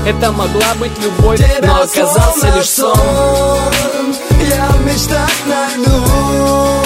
Это могла быть любовь, но оказался лишь сон. Я в мечтах найду